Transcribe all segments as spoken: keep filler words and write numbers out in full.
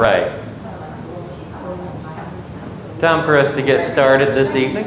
right. Time for us to get started this evening.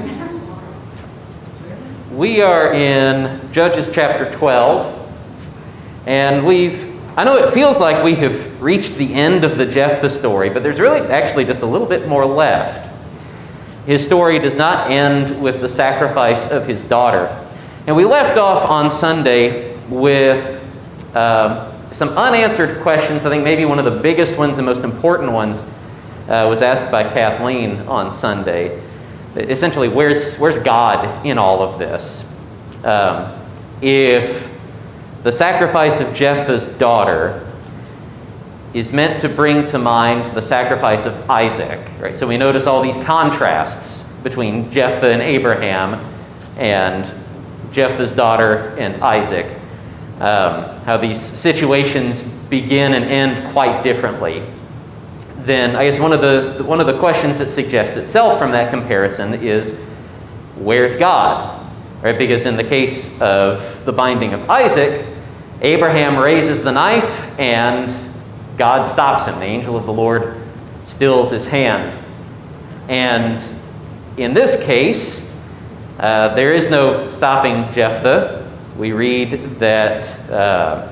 We are in Judges chapter twelve, and we've, I know it feels like we have reached the end of the Jephthah story, but there's really actually just a little bit more left. His story does not end with the sacrifice of his daughter. And we left off on Sunday with uh, some unanswered questions. I think maybe one of the biggest ones and most important ones uh, was asked by Kathleen on Sunday. Essentially, where's where's God in all of this? Um, if the sacrifice of Jephthah's daughter is meant to bring to mind the sacrifice of Isaac, right? So we notice all these contrasts between Jephthah and Abraham and Jephthah's daughter and Isaac, um, how these situations begin and end quite differently. Then I guess one of the one of the questions that suggests itself from that comparison is, where's God? Right? Because in the case of the binding of Isaac, Abraham raises the knife and God stops him. The angel of the Lord stills his hand. And in this case, uh, there is no stopping Jephthah. We read that uh,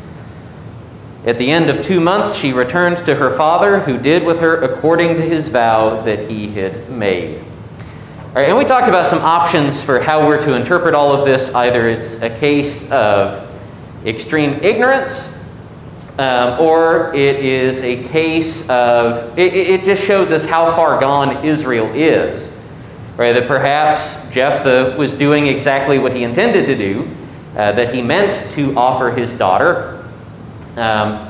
at the end of two months, she returned to her father, who did with her according to his vow that he had made. All right, and we talked about some options for how we're to interpret all of this. Either it's a case of extreme ignorance, um, or it is a case of, it, it just shows us how far gone Israel is. Right, that perhaps Jephthah was doing exactly what he intended to do, uh, that he meant to offer his daughter. Um,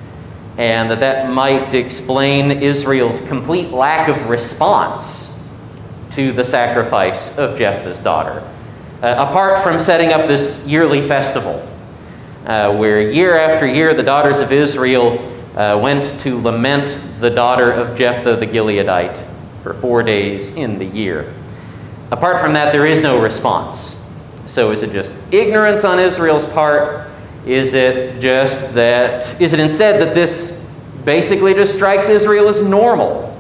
and that that might explain Israel's complete lack of response to the sacrifice of Jephthah's daughter. Uh, apart from setting up this yearly festival, uh, where year after year the daughters of Israel uh, went to lament the daughter of Jephthah the Gileadite for four days in the year. Apart from that, there is no response. So is it just ignorance on Israel's part? Is it just that, is it instead that this basically just strikes Israel as normal?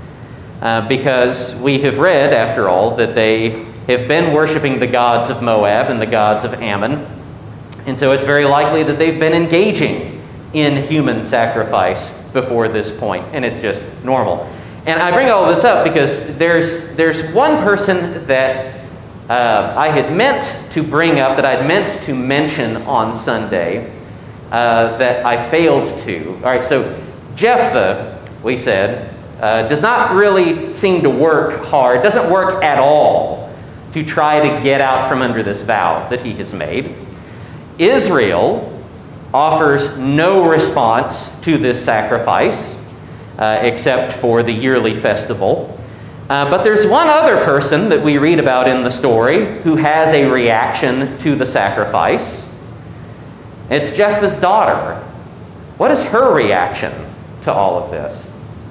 Uh, because we have read, after all, that they have been worshiping the gods of Moab and the gods of Ammon. And so it's very likely that they've been engaging in human sacrifice before this point, and it's just normal. And I bring all this up because there's there's one person that Uh, I had meant to bring up, that I'd meant to mention on Sunday, uh, that I failed to. All right, so Jephthah, we said, uh, does not really seem to work hard, doesn't work at all to try to get out from under this vow that he has made. Israel offers no response to this sacrifice, uh, except for the yearly festival. Uh, but there's one other person that we read about in the story who has a reaction to the sacrifice. It's Jephthah's daughter. What is her reaction to all of this?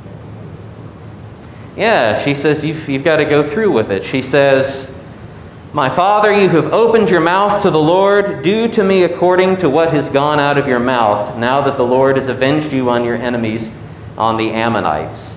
Yeah, she says, you've, you've got to go through with it. She says, "My father, you have opened your mouth to the Lord. Do to me according to what has gone out of your mouth, now that the Lord has avenged you on your enemies, on the Ammonites."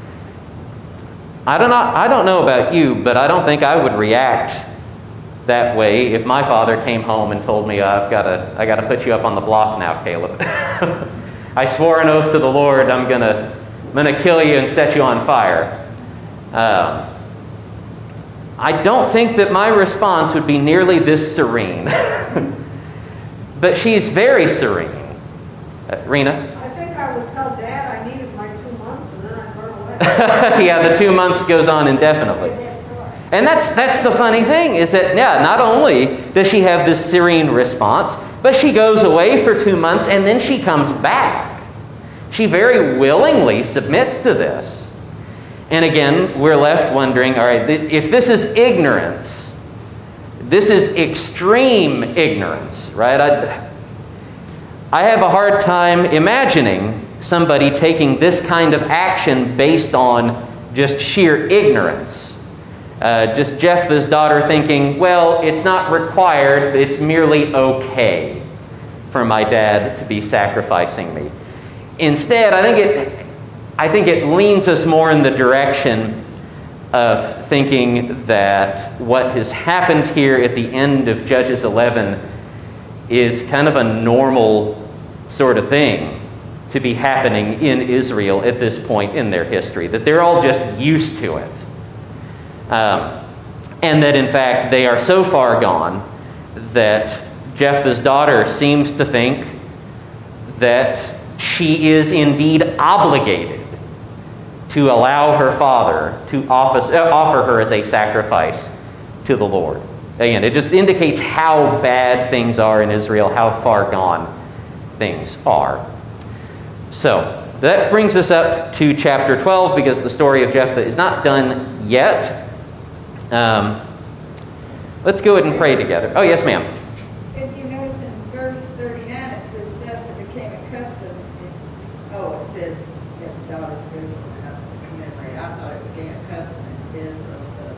I don't know, I don't know about you, but I don't think I would react that way if my father came home and told me, I've got to, I got to put you up on the block now, Caleb. I swore an oath to the Lord, I'm gonna, I'm gonna kill you and set you on fire. Um, I don't think that my response would be nearly this serene, but she's very serene. Uh, Rena? I think I would tell Dad I needed my two months and then I'd run away. Yeah, the two months goes on indefinitely. And that's that's the funny thing, is that, yeah, not only does she have this serene response, but she goes away for two months and then she comes back. She very willingly submits to this. And again, we're left wondering, all right, if this is ignorance, this is extreme ignorance, right? I, I have a hard time imagining somebody taking this kind of action based on just sheer ignorance. Uh, just Jephthah's daughter thinking, well, it's not required, it's merely okay for my dad to be sacrificing me. Instead, I think it, I think it leans us more in the direction of thinking that what has happened here at the end of Judges eleven is kind of a normal sort of thing to be happening in Israel at this point in their history, that they're all just used to it. Um, and that, in fact, they are so far gone that Jephthah's daughter seems to think that she is indeed obligated to allow her father to office, uh, offer her as a sacrifice to the Lord. Again, it just indicates how bad things are in Israel, how far gone things are. So, that brings us up to chapter twelve, because the story of Jephthah is not done yet. Um, let's go ahead and pray together. Oh, yes, ma'am. If you notice in verse thirty-nine, it says, Jephthah became accustomed. Oh, it says that the daughters of Israel have to commemorate. I thought it became accustomed in Israel to.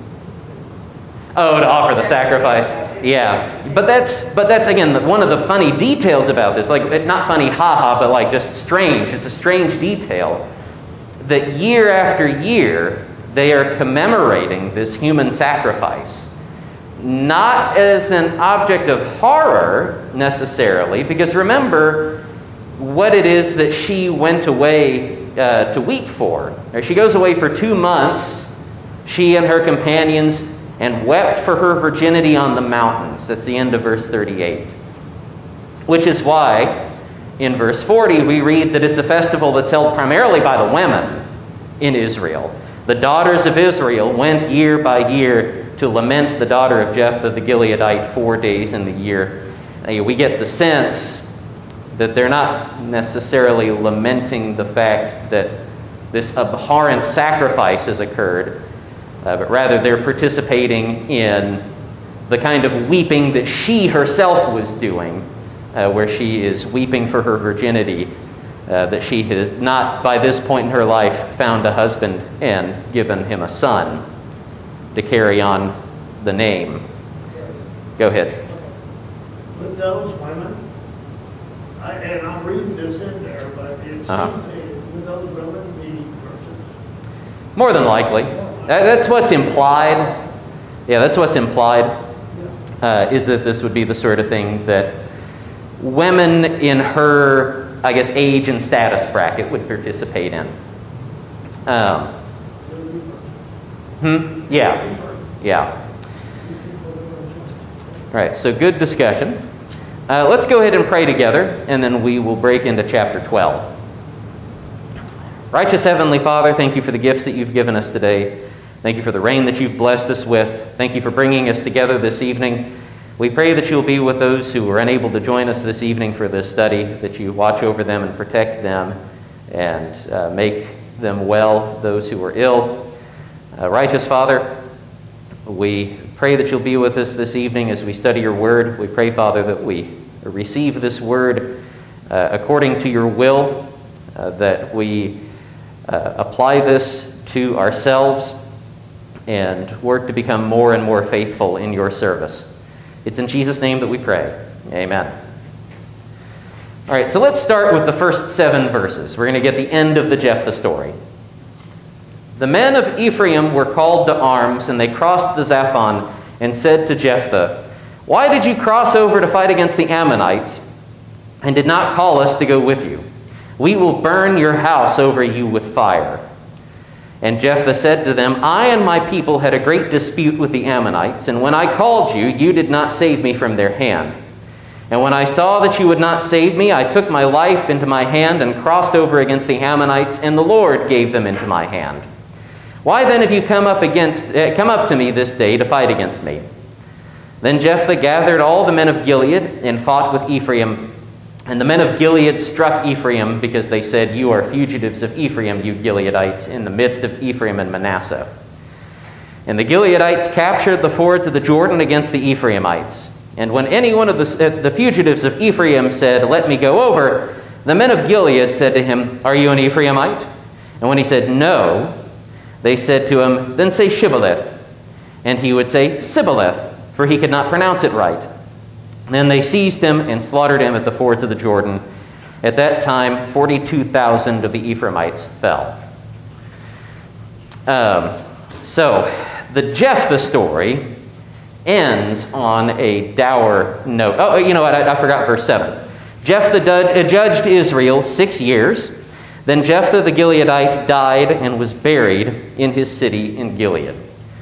Oh, to offer the sacrifice. Yeah, but that's but that's again one of the funny details about this. Like, not funny, haha, but like just strange. It's a strange detail that year after year they are commemorating this human sacrifice, not as an object of horror necessarily, because remember what it is that she went away uh, to weep for. She goes away for two months, she and her companions, and wept for her virginity on the mountains. That's the end of verse thirty-eight. Which is why, in verse forty, we read that it's a festival that's held primarily by the women in Israel. The daughters of Israel went year by year to lament the daughter of Jephthah the Gileadite four days in the year. We get the sense that they're not necessarily lamenting the fact that this abhorrent sacrifice has occurred, Uh, but rather they're participating in the kind of weeping that she herself was doing, uh, where she is weeping for her virginity, uh, that she had not, by this point in her life, found a husband and given him a son to carry on the name. Go ahead. With those women, I, and I'm reading this in there, but it seems Uh-huh. to, would those women be persons? More than likely. That, that's what's implied. Yeah, that's what's implied, uh, is that this would be the sort of thing that women in her, I guess, age and status bracket would participate in. Um, hmm? Yeah. Yeah. All right, so good discussion. Uh, let's go ahead and pray together, and then we will break into chapter twelve. Righteous Heavenly Father, thank you for the gifts that you've given us today. Thank you for the rain that you've blessed us with. Thank you for bringing us together this evening. We pray that you'll be with those who are unable to join us this evening for this study, that you watch over them and protect them and uh, make them well, those who are ill. Uh, Righteous Father, we pray that you'll be with us this evening as we study your word. We pray, Father, that we receive this word uh, according to your will, uh, that we uh, apply this to ourselves and work to become more and more faithful in your service. It's in Jesus' name that we pray. Amen. All right, so let's start with the first seven verses. We're going to get the end of the Jephthah story. The men of Ephraim were called to arms, and they crossed the Zaphon and said to Jephthah, "Why did you cross over to fight against the Ammonites and did not call us to go with you? We will burn your house over you with fire." And Jephthah said to them, "I and my people had a great dispute with the Ammonites, and when I called you, you did not save me from their hand. And when I saw that you would not save me, I took my life into my hand and crossed over against the Ammonites, and the Lord gave them into my hand. Why then have you come up against, uh, come up to me this day to fight against me?" Then Jephthah gathered all the men of Gilead and fought with Ephraim. And the men of Gilead struck Ephraim because they said, "You are fugitives of Ephraim, you Gileadites, in the midst of Ephraim and Manasseh." And the Gileadites captured the fords of the Jordan against the Ephraimites. And when any one of the, uh, the fugitives of Ephraim said, "Let me go over," the men of Gilead said to him, "Are you an Ephraimite?" And when he said, "No," they said to him, "Then say Shibboleth." And he would say, "Sibboleth," for he could not pronounce it right. Then they seized him and slaughtered him at the fords of the Jordan. At that time, forty-two thousand of the Ephraimites fell. Um, so, the Jephthah story ends on a dour note. Oh, you know what? I, I forgot verse seven. Jephthah dud, judged Israel six years. Then Jephthah the Gileadite died and was buried in his city in Gilead.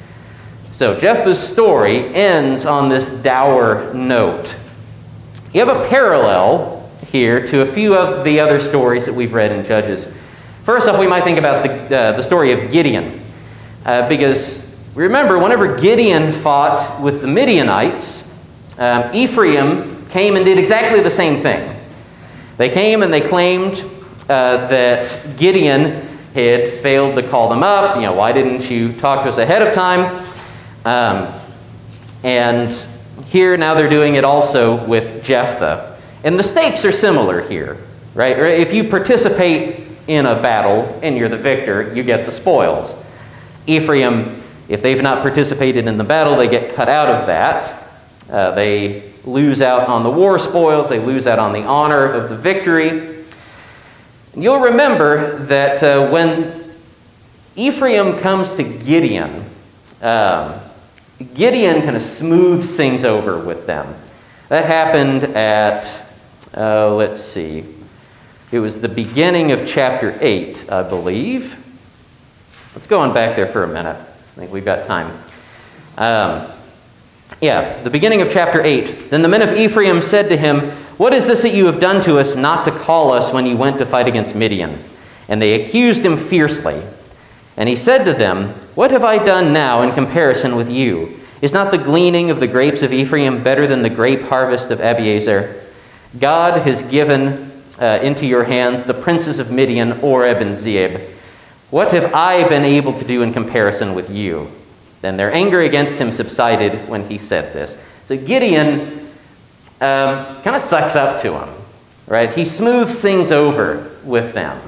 So Jephthah's story ends on this dour note. You have a parallel here to a few of the other stories that we've read in Judges. First off, we might think about the, uh, the story of Gideon. Uh, because remember, whenever Gideon fought with the Midianites, um, Ephraim came and did exactly the same thing. They came and they claimed uh, that Gideon had failed to call them up. You know, why didn't you talk to us ahead of time? Um, and here now they're doing it also with Jephthah. And the stakes are similar here, right? If you participate in a battle and you're the victor, you get the spoils. Ephraim, if they've not participated in the battle, they get cut out of that. Uh, they lose out on the war spoils. They lose out on the honor of the victory. And you'll remember that uh, when Ephraim comes to Gideon, um, Gideon kind of smooths things over with them. That happened at, uh, let's see, it was the beginning of chapter eight, I believe. Let's go on back there for a minute. I think we've got time. Um, yeah, the beginning of chapter eight. Then the men of Ephraim said to him, "What is this that you have done to us not to call us when you went to fight against Midian?" And they accused him fiercely. And he said to them, "What have I done now in comparison with you? Is not the gleaning of the grapes of Ephraim better than the grape harvest of Abiezer? God has given uh, into your hands the princes of Midian, Oreb and Zeeb. What have I been able to do in comparison with you?" Then their anger against him subsided when he said this. So Gideon um, kind of sucks up to him, right? He smooths things over with them.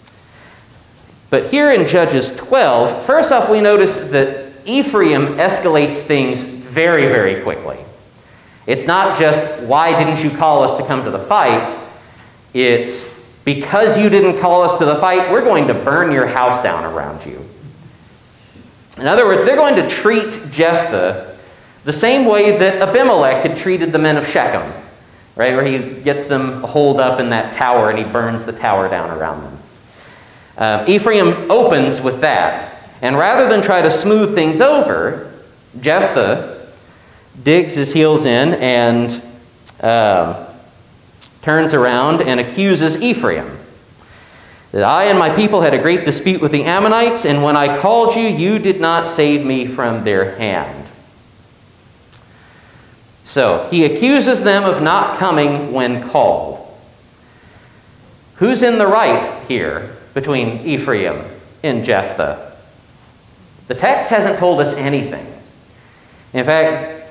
But here in Judges twelve, first off, we notice that Ephraim escalates things very, very quickly. It's not just, why didn't you call us to come to the fight? It's, because you didn't call us to the fight, we're going to burn your house down around you. In other words, they're going to treat Jephthah the same way that Abimelech had treated the men of Shechem, right? Where he gets them holed up in that tower and he burns the tower down around them. Uh, Ephraim opens with that. And rather than try to smooth things over, Jephthah digs his heels in and uh, turns around and accuses Ephraim. That I and my people had a great dispute with the Ammonites, and when I called you, you did not save me from their hand. So, he accuses them of not coming when called. Who's in the right here between Ephraim and Jephthah? The text hasn't told us anything. In fact,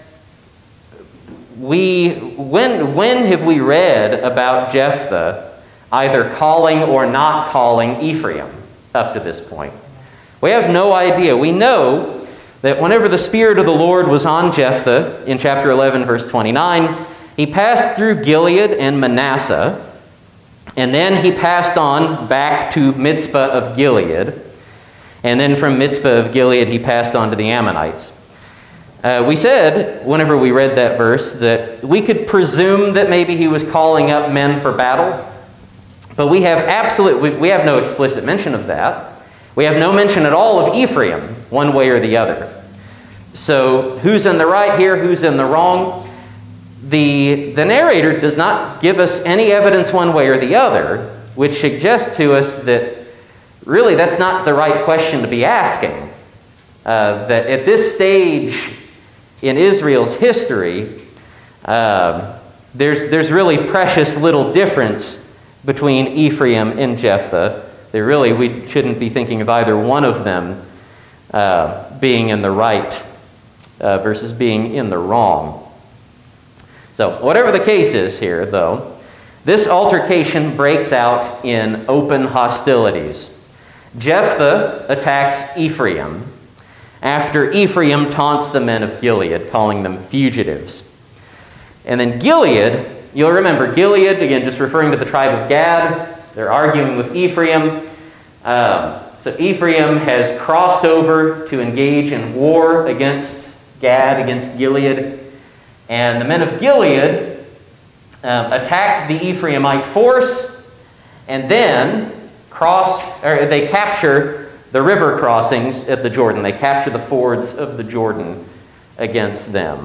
we when when have we read about Jephthah either calling or not calling Ephraim up to this point? We have no idea. We know that whenever the Spirit of the Lord was on Jephthah, in chapter eleven, verse twenty-nine, he passed through Gilead and Manasseh, and then he passed on back to Mizpah of Gilead, and then from Mizpah of Gilead he passed on to the Ammonites. Uh, we said, whenever we read that verse, that we could presume that maybe he was calling up men for battle. But we have absolute, we, we have no explicit mention of that. We have no mention at all of Ephraim, one way or the other. So who's in the right here, who's in the wrong? The, the narrator does not give us any evidence one way or the other, which suggests to us that really that's not the right question to be asking. Uh, that at this stage in Israel's history, uh, there's, there's really precious little difference between Ephraim and Jephthah. They really, we shouldn't be thinking of either one of them uh, being in the right uh, versus being in the wrong. So, whatever the case is here, though, this altercation breaks out in open hostilities. Jephthah attacks Ephraim after Ephraim taunts the men of Gilead, calling them fugitives. And then Gilead you'll remember Gilead, again, just referring to the tribe of Gad. They're arguing with Ephraim. Um, so Ephraim has crossed over to engage in war against Gad, against Gilead. And the men of Gilead um, attacked the Ephraimite force and then cross, or they capture the river crossings at the Jordan. They capture the fords of the Jordan against them.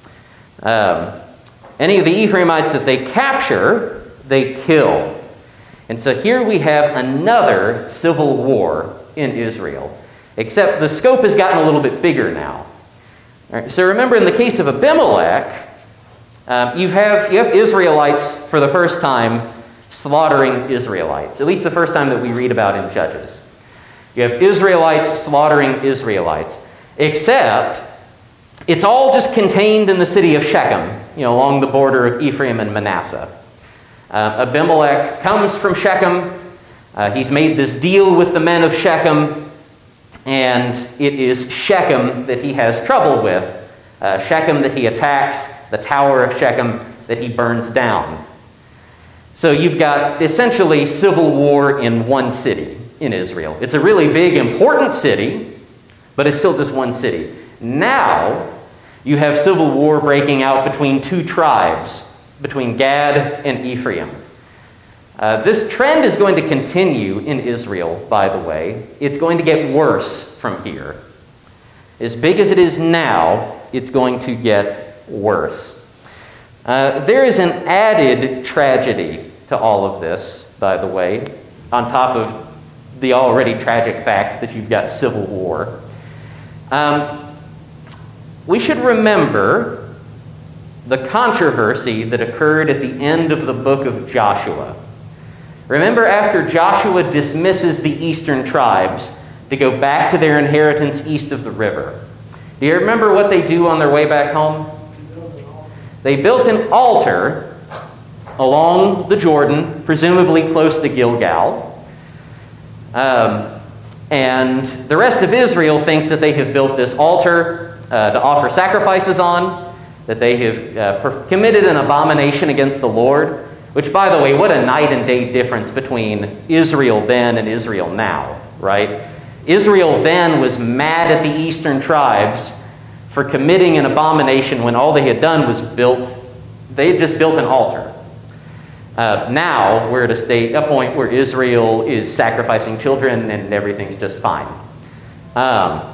Um, any of the Ephraimites that they capture, they kill. And so here we have another civil war in Israel, except the scope has gotten a little bit bigger now. All right, so remember, in the case of Abimelech, um, you have you have Israelites for the first time slaughtering Israelites, at least the first time that we read about in Judges. You have Israelites slaughtering Israelites, except it's all just contained in the city of Shechem, you know, along the border of Ephraim and Manasseh. Uh, Abimelech comes from Shechem. Uh, he's made this deal with the men of Shechem, and it is Shechem that he has trouble with. Uh, Shechem that he attacks, the tower of Shechem that he burns down. So you've got essentially civil war in one city in Israel. It's a really big, important city, but it's still just one city. Now you have civil war breaking out between two tribes, between Gad and Ephraim. Uh, this trend is going to continue in Israel, by the way. It's going to get worse from here. As big as it is now, it's going to get worse. Uh, there is an added tragedy to all of this, by the way, on top of the already tragic fact that you've got civil war. Um, we should remember the controversy that occurred at the end of the book of Joshua. Remember, after Joshua dismisses the eastern tribes to go back to their inheritance east of the river, do you remember what they do on their way back home? They built an altar along the Jordan, presumably close to Gilgal. Um, and the rest of Israel thinks that they have built this altar uh, to offer sacrifices on, that they have uh, per- committed an abomination against the Lord, which, by the way, what a night and day difference between Israel then and Israel now, right? Israel then was mad at the eastern tribes for committing an abomination when all they had done was built, they had just built an altar. Uh, now we're at a state, a point where Israel is sacrificing children and everything's just fine. Um,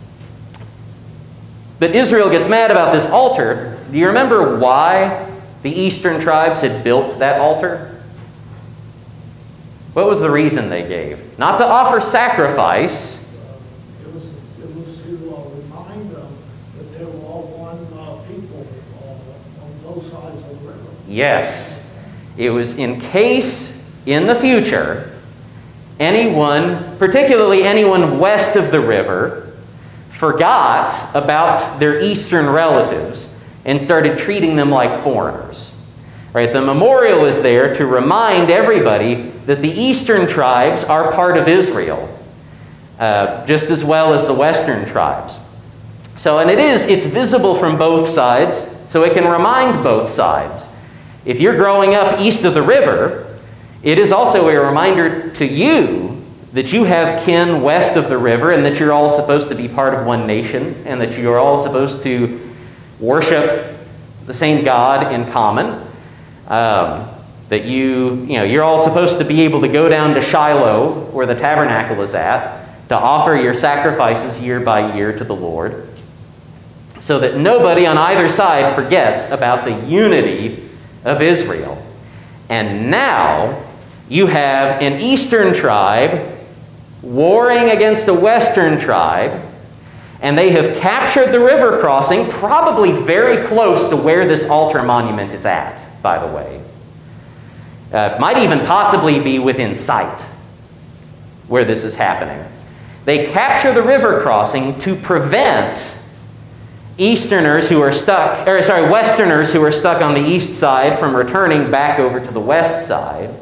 but Israel gets mad about this altar. Do you remember why the eastern tribes had built that altar? What was the reason they gave? Not to offer sacrifice. It was, it was to uh, remind them that they were all one uh, people uh, on both sides of the river. Yes. It was in case, in the future, anyone, particularly anyone west of the river, forgot about their eastern relatives and started treating them like foreigners. Right? The memorial is there to remind everybody that the eastern tribes are part of Israel, uh, just as well as the western tribes. So, and it is, it's visible from both sides, so it can remind both sides. If you're growing up east of the river, it is also a reminder to you that you have kin west of the river and that you're all supposed to be part of one nation and that you're all supposed to worship the same God in common. Um, that you, you know, you're all supposed to be able to go down to Shiloh, where the tabernacle is at, to offer your sacrifices year by year to the Lord, so that nobody on either side forgets about the unity of Israel. And now you have an eastern tribe warring against a western tribe, and they have captured the river crossing, probably very close to where this altar monument is at, by the way. Uh, might even possibly be within sight where this is happening. They capture the river crossing to prevent Easterners who are stuck, or sorry, Westerners who are stuck on the east side from returning back over to the west side.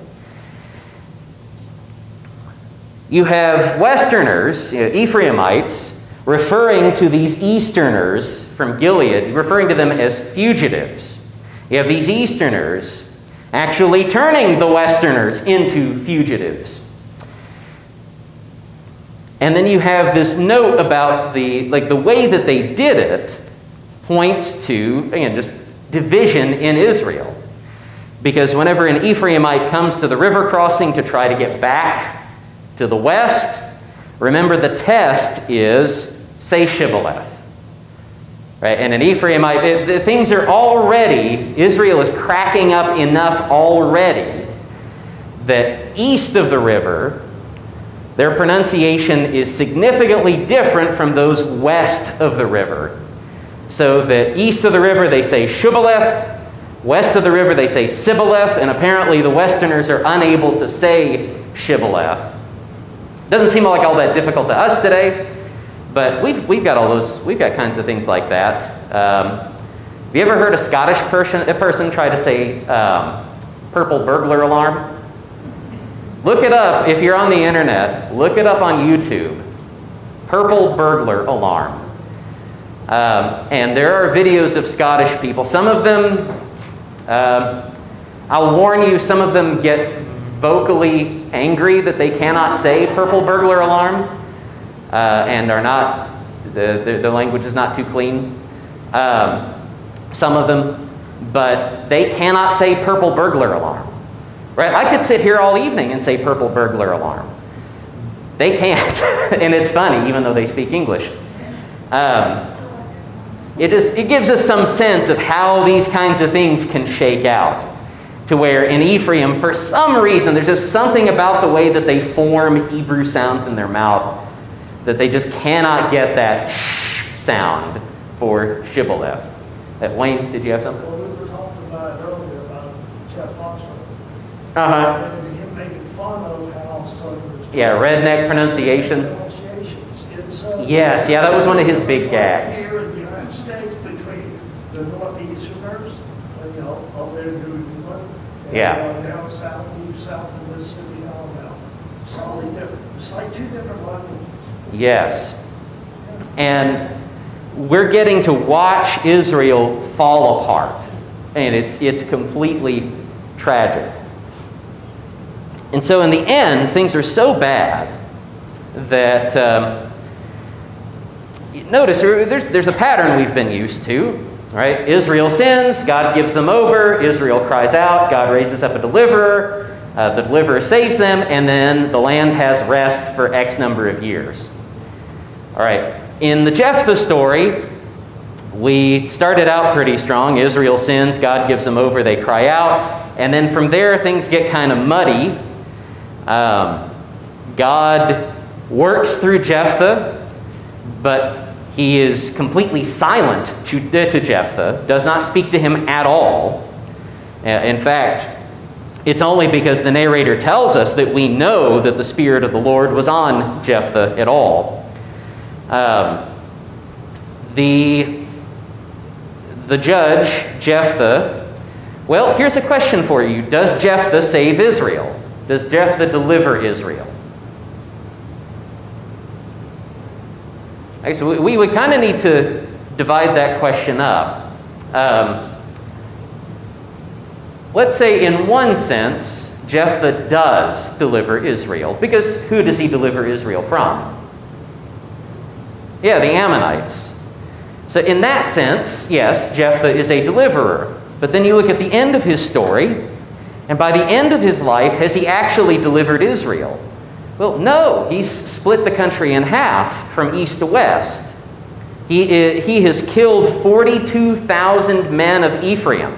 You have Westerners, you know, Ephraimites, referring to these Easterners from Gilead, referring to them as fugitives. You have these Easterners actually turning the Westerners into fugitives. And then you have this note about the, like the way that they did it points to, again, just division in Israel. Because whenever an Ephraimite comes to the river crossing to try to get back to the west, remember the test is, say, Shibboleth. Right? And an Ephraimite, it, the things are already, Israel is cracking up enough already that east of the river, their pronunciation is significantly different from those west of the river. So that east of the river they say Shibboleth, west of the river they say Sibboleth, and apparently the Westerners are unable to say Shibboleth. Doesn't seem like all that difficult to us today, but we've we've got all those we've got kinds of things like that. Um, have you ever heard a Scottish person a person try to say um, purple burglar alarm? Look it up if you're on the internet. Look it up on YouTube. Purple burglar alarm. Um, and there are videos of Scottish people. Some of them, um, I'll warn you, some of them get vocally angry that they cannot say purple burglar alarm uh, and are not, the, the, the language is not too clean. Um, some of them, but they cannot say purple burglar alarm. Right? I could sit here all evening and say purple burglar alarm. They can't. And it's funny, even though they speak English. Um, it, is, it gives us some sense of how these kinds of things can shake out. To where in Ephraim, for some reason, there's just something about the way that they form Hebrew sounds in their mouth that they just cannot get that sh sound for Shibboleth. Uh, Wayne, did you have something? Well, we were talking about it earlier about Jeff Oxford. Uh-huh. And him making fun of how Southerners. Yeah, redneck pronunciation. Pronunciations. It's, uh, Yes, yeah, that was one of his big it's gags. Like here in the United States, between the Northeasterners, uh, you know, up there in New England, and Yeah. uh, down south, deep south in Mississippi, Alabama. It's totally different. It's like two different languages. Yes. And we're getting to watch Israel fall apart. And it's it's completely tragic. And so in the end, things are so bad that, um, notice there's, there's a pattern we've been used to, right? Israel sins, God gives them over, Israel cries out, God raises up a deliverer, uh, the deliverer saves them, and then the land has rest for X number of years. All right, in the Jephthah story, we started out pretty strong. Israel sins, God gives them over, they cry out, and then from there things get kind of muddy. Um, God works through Jephthah, but he is completely silent to, to Jephthah, does not speak to him at all. Uh, in fact, it's only because the narrator tells us that we know that the Spirit of the Lord was on Jephthah at all. Um, the, the judge, Jephthah, well, here's a question for you. Does Jephthah save Israel? Does Jephthah deliver Israel? Okay, so we, we would kind of need to divide that question up. Um, let's say in one sense, Jephthah does deliver Israel. Because who does he deliver Israel from? Yeah, the Ammonites. So in that sense, yes, Jephthah is a deliverer. But then you look at the end of his story, and by the end of his life, has he actually delivered Israel? Well, no. He's split the country in half from east to west. He, he has killed forty-two thousand men of Ephraim.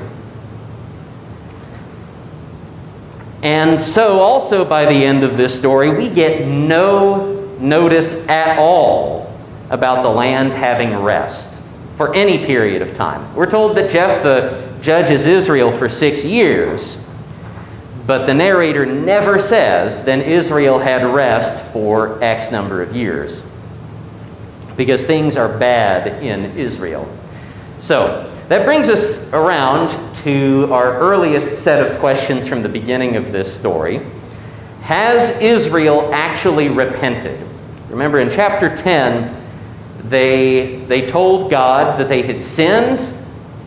And so also by the end of this story, we get no notice at all about the land having rest for any period of time. We're told that Jephthah judges Israel for six years. But the narrator never says, then Israel had rest for X number of years. Because things are bad in Israel. So, that brings us around to our earliest set of questions from the beginning of this story. Has Israel actually repented? Remember in chapter ten, they, they told God that they had sinned,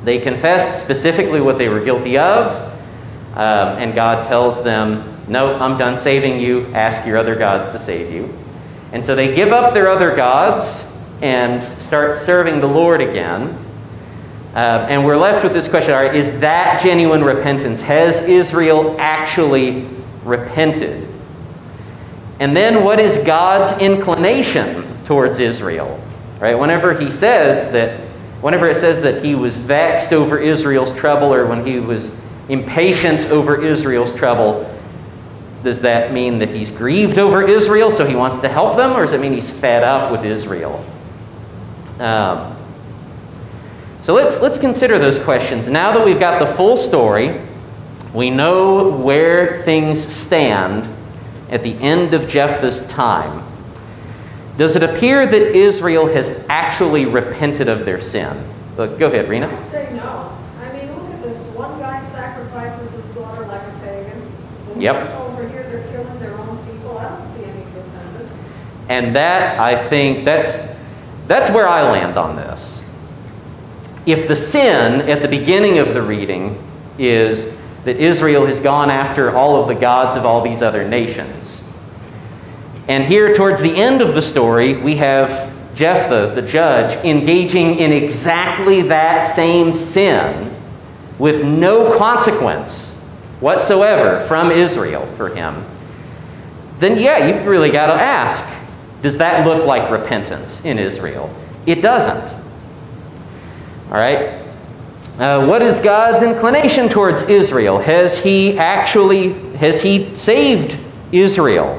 They confessed specifically what they were guilty of, um, and God tells them, no, I'm done saving you. Ask your other gods to save you. And so they give up their other gods and start serving the Lord again. Uh, and we're left with this question, all right, is that genuine repentance? Has Israel actually repented? And then what is God's inclination towards Israel? Right? Whenever he says that, whenever it says that he was vexed over Israel's trouble, or when he was impatient over Israel's trouble, does that mean that he's grieved over Israel, so he wants to help them, or does it mean he's fed up with Israel? Um, so let's let's consider those questions. Now that we've got the full story, we know where things stand at the end of Jephthah's time. Does it appear that Israel has actually repented of their sin? Look, go ahead, Rena. I say no. I mean, look at this. One guy sacrifices his daughter like a pagan. The Yep. ones over here, they're killing their own people. I don't see any repentance. And that, I think, that's that's where I land on this. If the sin at the beginning of the reading is that Israel has gone after all of the gods of all these other nations, and here towards the end of the story, we have Jephthah, the judge, engaging in exactly that same sin with no consequence whatsoever from Israel for him, then yeah, you've really got to ask, does that look like repentance in Israel? It doesn't. All right? Uh, what is God's inclination towards Israel? Has he actually, has he saved Israel?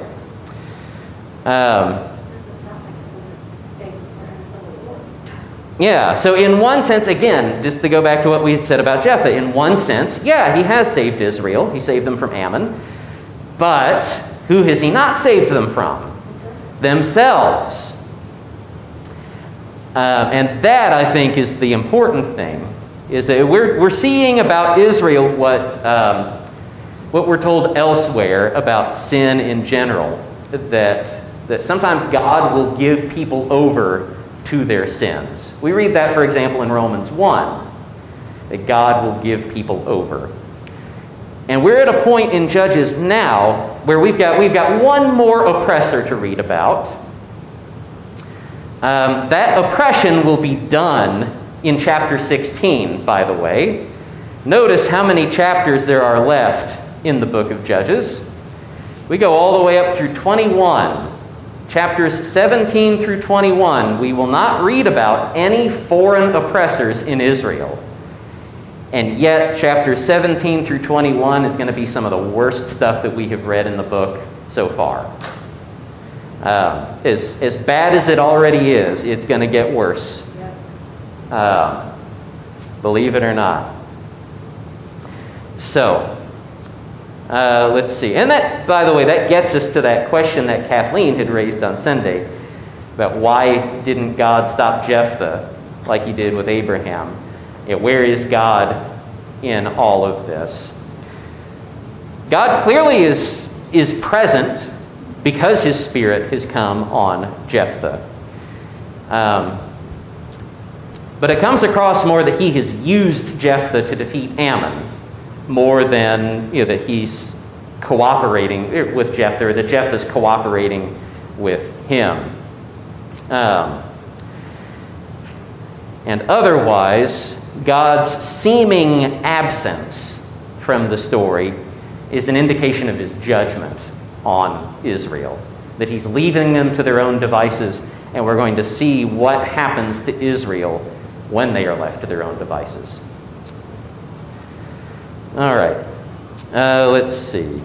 Um, yeah, so in one sense, again, just to go back to what we said about Jephthah, in one sense, yeah, he has saved Israel. He saved them from Ammon. But who has he not saved them from? Themselves. Uh, and that, I think, is the important thing, is that we're, we're seeing about Israel what, um, what we're told elsewhere about sin in general, that, that sometimes God will give people over to their sins. We read that, for example, in Romans one, that God will give people over. And we're at a point in Judges now where we've got, we've got one more oppressor to read about. Um, that oppression will be done in chapter sixteen, by the way. Notice how many chapters there are left in the book of Judges. We go all the way up through twenty-one. Chapters seventeen through twenty-one, we will not read about any foreign oppressors in Israel. And yet, chapters seventeen through twenty-one is going to be some of the worst stuff that we have read in the book so far. Um, as, as bad as it already is, it's going to get worse. Um, believe it or not. So, uh, let's see. And that, by the way, that gets us to that question that Kathleen had raised on Sunday about why didn't God stop Jephthah like he did with Abraham? You know, where is God in all of this? God clearly is, is present because his Spirit has come on Jephthah. Um, but it comes across more that he has used Jephthah to defeat Ammon more than, you know, that he's cooperating with Jephthah, or that Jephthah's cooperating with him. Um, and otherwise, God's seeming absence from the story is an indication of his judgment on Israel, that he's leaving them to their own devices, and we're going to see what happens to Israel when they are left to their own devices. All right, uh, let's see.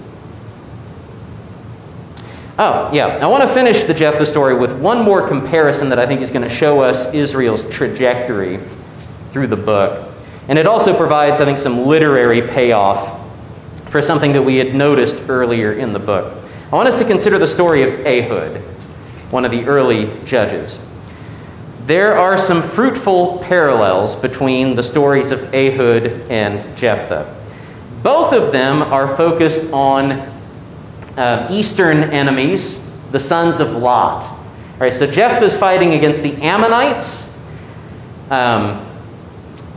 Oh, yeah, I want to finish the Jephthah story with one more comparison that I think is going to show us Israel's trajectory through the book. And it also provides, I think, some literary payoff for something that we had noticed earlier in the book. I want us to consider the story of Ehud, one of the early judges. There are some fruitful parallels between the stories of Ehud and Jephthah. Both of them are focused on uh, eastern enemies, the sons of Lot. All right, so Jephthah's fighting against the Ammonites, um,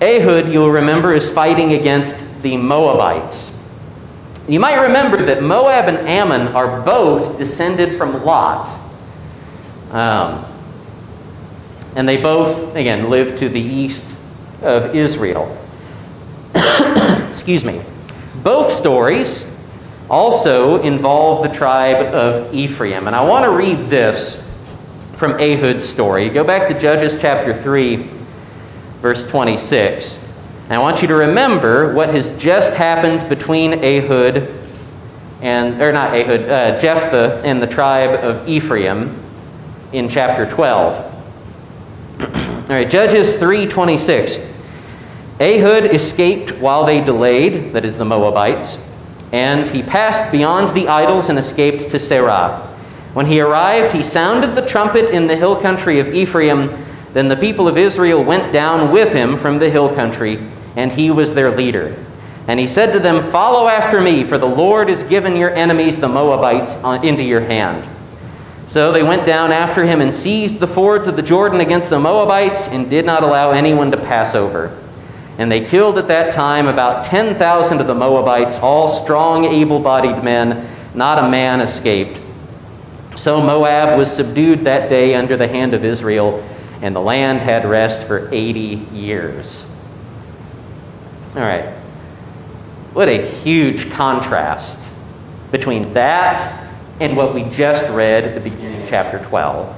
Ehud, you'll remember, is fighting against the Moabites. You might remember that Moab and Ammon are both descended from Lot. Um, and they both, again, live to the east of Israel. Excuse me. Both stories also involve the tribe of Ephraim. And I want to read this from Ehud's story. Go back to Judges chapter three, verse twenty-six. And I want you to remember what has just happened between Ehud and, or not Ehud, uh, Jephthah and the tribe of Ephraim in chapter twelve. All right, Judges three twenty-six. Ehud escaped while they delayed, that is the Moabites, and he passed beyond the idols and escaped to Serah. When he arrived, he sounded the trumpet in the hill country of Ephraim. Then the people of Israel went down with him from the hill country, and he was their leader. And he said to them, "Follow after me, for the Lord has given your enemies, the Moabites, into your hand." So they went down after him and seized the fords of the Jordan against the Moabites and did not allow anyone to pass over. And they killed at that time about ten thousand of the Moabites, all strong, able-bodied men. Not a man escaped. So Moab was subdued that day under the hand of Israel, and the land had rest for eighty years. All right. What a huge contrast between that and what we just read at the beginning of chapter twelve.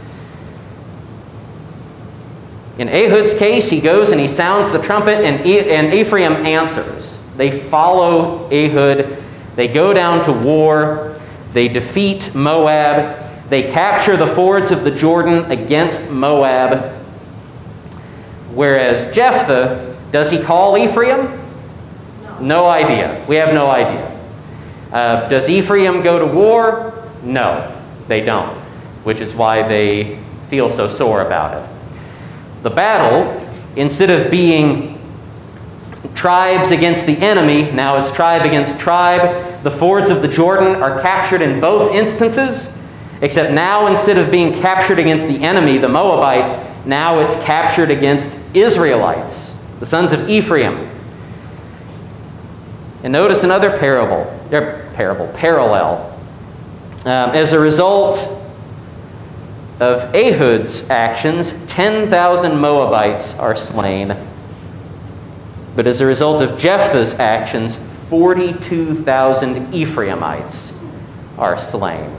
In Ehud's case, he goes and he sounds the trumpet, and, e- and Ephraim answers. They follow Ehud. They go down to war. They defeat Moab. They capture the fords of the Jordan against Moab. Whereas Jephthah, does he call Ephraim? No. No idea. We have no idea. Uh, does Ephraim go to war? No, they don't, which is why they feel so sore about it. The battle, instead of being tribes against the enemy, now it's tribe against tribe. The fords of the Jordan are captured in both instances, except now instead of being captured against the enemy, the Moabites, now it's captured against Israelites, the sons of Ephraim. And notice another parable, er, parable, parallel. Um, as a result of Ehud's actions, ten thousand Moabites are slain. But as a result of Jephthah's actions, forty-two thousand Ephraimites are slain.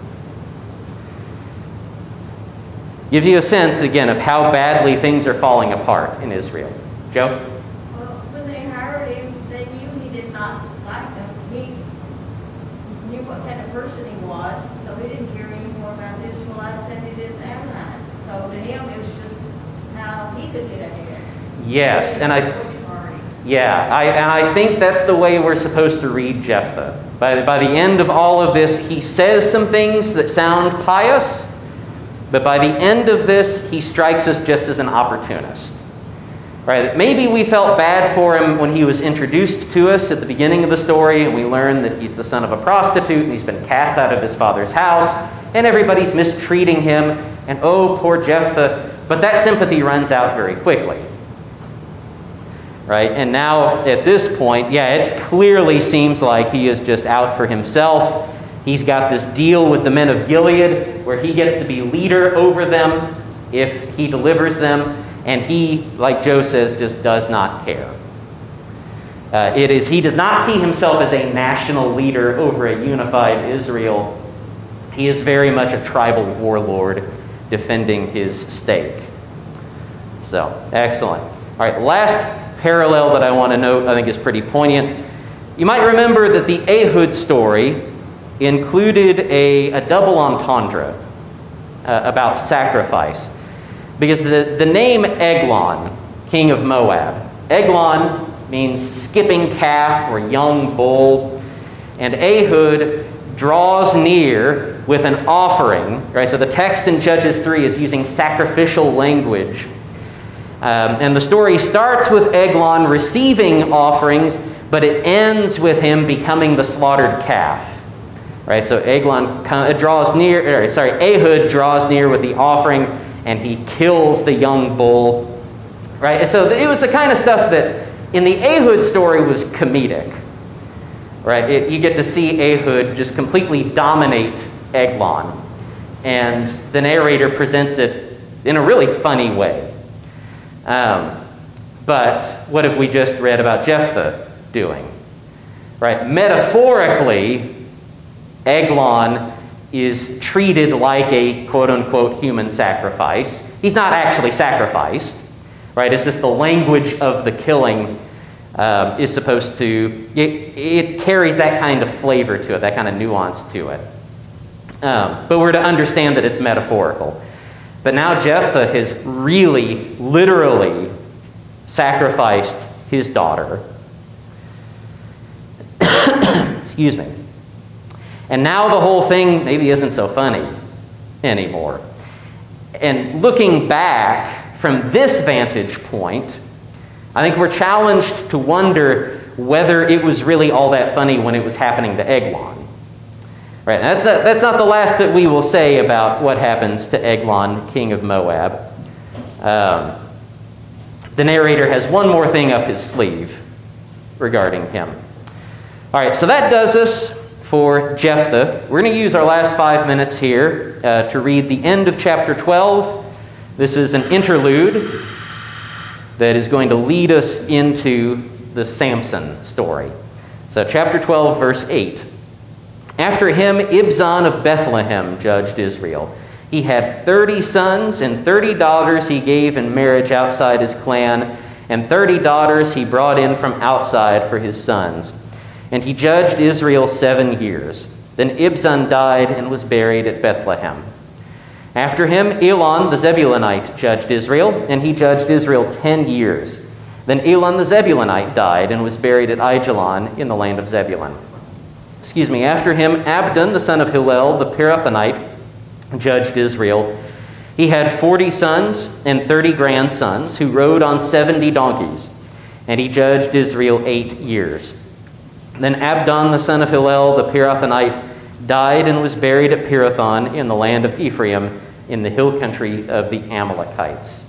Gives you a sense, again, of how badly things are falling apart in Israel. Joe? Well, when they hired him, they knew he did not like them. He knew what kind of person he was, so he didn't care any more about the Israelites than he did the Ammonites. So to him, it was just how he could get ahead. Yes, and I, yeah, I, and I think that's the way we're supposed to read Jephthah. By, by the end of all of this, he says some things that sound pious, but by the end of this, he strikes us just as an opportunist. Right? Maybe we felt bad for him when he was introduced to us at the beginning of the story, and we learned that he's the son of a prostitute, and he's been cast out of his father's house, and everybody's mistreating him, and oh, poor Jephthah. But that sympathy runs out very quickly. Right? And now, at this point, yeah, it clearly seems like he is just out for himself. He's got this deal with the men of Gilead where he gets to be leader over them if he delivers them. And he, like Joe says, just does not care. Uh, it is, he does not see himself as a national leader over a unified Israel. He is very much a tribal warlord defending his stake. So, excellent. All right, last parallel that I want to note, I think is pretty poignant. You might remember that the Ehud story included a, a double entendre uh, about sacrifice. Because the, the name Eglon, king of Moab, Eglon means skipping calf or young bull, and Ehud draws near with an offering. Right? So the text in Judges three is using sacrificial language. Um, and the story starts with Eglon receiving offerings, but it ends with him becoming the slaughtered calf. Right? So Eglon draws near, or, sorry, Ehud draws near with the offering, and he kills the young bull. right? So it was the kind of stuff that in the Ehud story was comedic, right? It, you get to see Ehud just completely dominate Eglon, and the narrator presents it in a really funny way. Um, but what have we just read about Jephthah doing? Right? Metaphorically, Eglon is treated like a quote-unquote human sacrifice. He's not actually sacrificed, right? It's just the language of the killing um, is supposed to, it, it carries that kind of flavor to it, that kind of nuance to it. Um, but we're to understand that it's metaphorical. But now Jephthah has really, literally sacrificed his daughter. Excuse me. And now the whole thing maybe isn't so funny anymore. And looking back from this vantage point, I think we're challenged to wonder whether it was really all that funny when it was happening to Eglon. Right? And that's not, that's not the last that we will say about what happens to Eglon, king of Moab. Um, the narrator has one more thing up his sleeve regarding him. All right, so that does us for Jephthah. We're going to use our last five minutes here uh, to read the end of chapter twelve. This is an interlude that is going to lead us into the Samson story. So chapter twelve, verse eight. After him, Ibzan of Bethlehem judged Israel. He had thirty sons, and thirty daughters he gave in marriage outside his clan, and thirty daughters he brought in from outside for his sons. And he judged Israel seven years. Then Ibzan died and was buried at Bethlehem. After him, Elon the Zebulunite judged Israel, and he judged Israel ten years. Then Elon the Zebulunite died and was buried at Aijalon in the land of Zebulun. Excuse me. After him, Abdon the son of Hillel the Pirathonite judged Israel. He had forty sons and thirty grandsons who rode on seventy donkeys, and he judged Israel eight years. Then Abdon the son of Hillel the Pirathonite died and was buried at Pirathon in the land of Ephraim in the hill country of the Amalekites.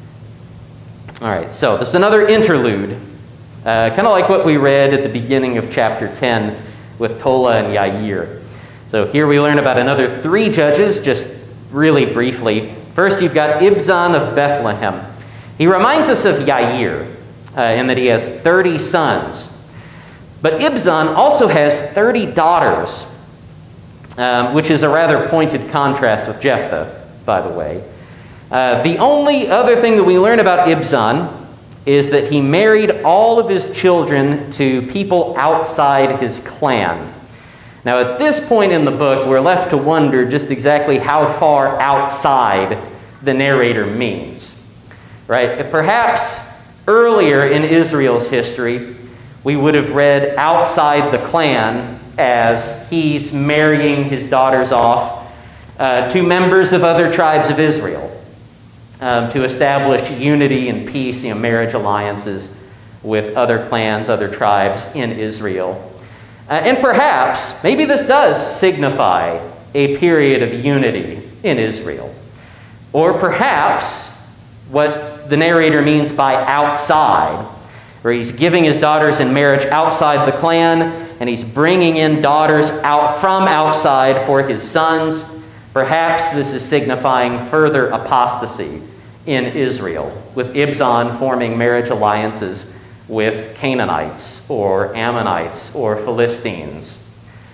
All right, so this is another interlude, uh, kind of like what we read at the beginning of chapter ten with Tola and Yair. So here we learn about another three judges, just really briefly. First, you've got Ibzan of Bethlehem. He reminds us of Yair uh, in that he has thirty sons. But Ibzan also has thirty daughters, um, which is a rather pointed contrast with Jephthah, by the way. Uh, the only other thing that we learn about Ibzan is that he married all of his children to people outside his clan. Now, at this point in the book, we're left to wonder just exactly how far outside the narrator means. Right? Perhaps earlier in Israel's history, we would have read outside the clan as he's marrying his daughters off uh, to members of other tribes of Israel um, to establish unity and peace, you know, marriage alliances with other clans, other tribes in Israel. Uh, and perhaps, maybe this does signify a period of unity in Israel. Or perhaps what the narrator means by outside, where he's giving his daughters in marriage outside the clan, and he's bringing in daughters out from outside for his sons. Perhaps this is signifying further apostasy in Israel, with Ibzan forming marriage alliances with Canaanites or Ammonites or Philistines.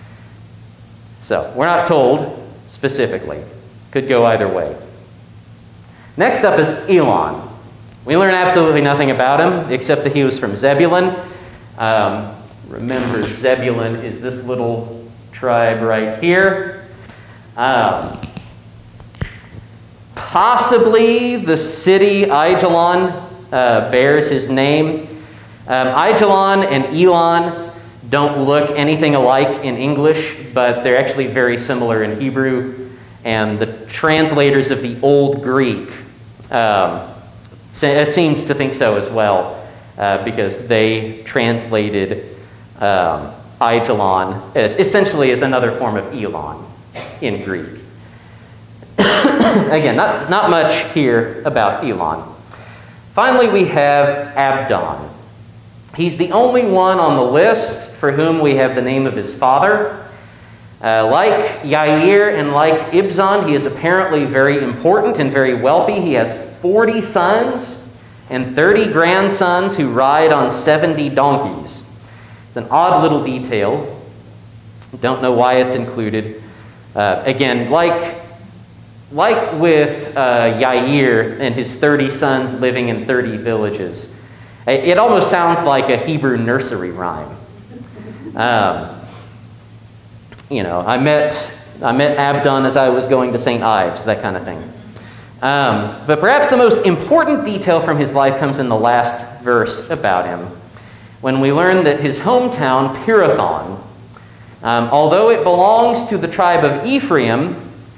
So, we're not told specifically. Could go either way. Next up is Elon. We learn absolutely nothing about him, except that he was from Zebulun. Um, remember, Zebulun is this little tribe right here. Um, possibly the city Aijalon uh, bears his name. Um, Aijalon and Elon don't look anything alike in English, but they're actually very similar in Hebrew. And the translators of the Old Greek um, it seemed to think so as well, uh, because they translated um, Aijalon as essentially as another form of Elon in Greek. Again, not, not much here about Elon. Finally, we have Abdon. He's the only one on the list for whom we have the name of his father. Uh, like Yair and like Ibzan, he is apparently very important and very wealthy. He has forty sons and thirty grandsons who ride on seventy donkeys. It's an odd little detail. Don't know why it's included. Uh, again, like, like with uh, Yair and his thirty sons living in thirty villages, it almost sounds like a Hebrew nursery rhyme. Um, you know, I met I met Abdon as I was going to Saint Ives, that kind of thing. Um, but perhaps the most important detail from his life comes in the last verse about him, when we learn that his hometown, Pirathon, um, although it belongs to the tribe of Ephraim,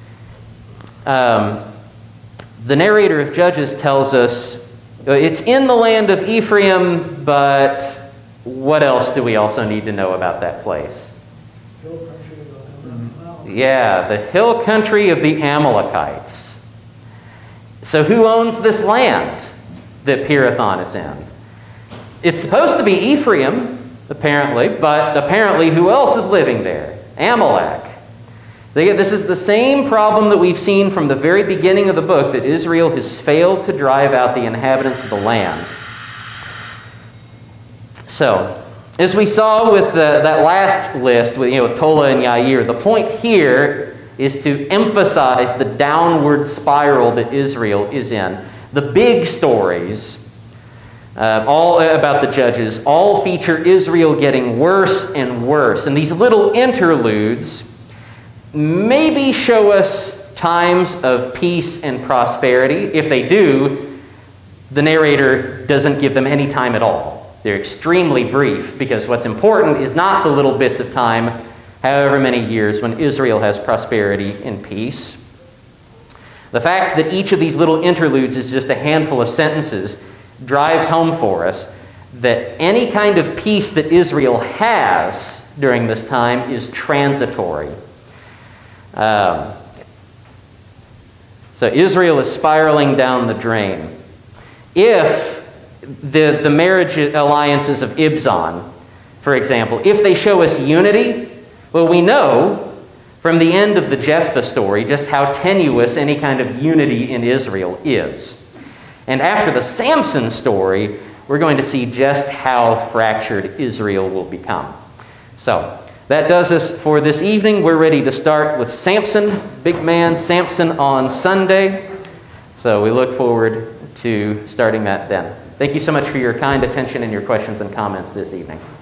um, the narrator of Judges tells us it's in the land of Ephraim, but what else do we also need to know about that place? Hill country of the Amalekites. Yeah, the hill country of the Amalekites. So who owns this land that Pirathon is in? It's supposed to be Ephraim, apparently, but apparently who else is living there? Amalek. This is the same problem that we've seen from the very beginning of the book, that Israel has failed to drive out the inhabitants of the land. So, as we saw with the, that last list, with, you know, Tola and Yair, the point here is to emphasize the downward spiral that Israel is in. The big stories, uh, all about the Judges, all feature Israel getting worse and worse. And these little interludes maybe show us times of peace and prosperity. If they do, the narrator doesn't give them any time at all. They're extremely brief, because what's important is not the little bits of time, however many years, when Israel has prosperity and peace. The fact that each of these little interludes is just a handful of sentences drives home for us that any kind of peace that Israel has during this time is transitory. Um, so Israel is spiraling down the drain. If the, the marriage alliances of Ibzan, for example, if they show us unity, well, we know from the end of the Jephthah story just how tenuous any kind of unity in Israel is. And after the Samson story, we're going to see just how fractured Israel will become. So, that does us for this evening. We're ready to start with Samson, big man Samson, on Sunday. So we look forward to starting that then. Thank you so much for your kind attention and your questions and comments this evening.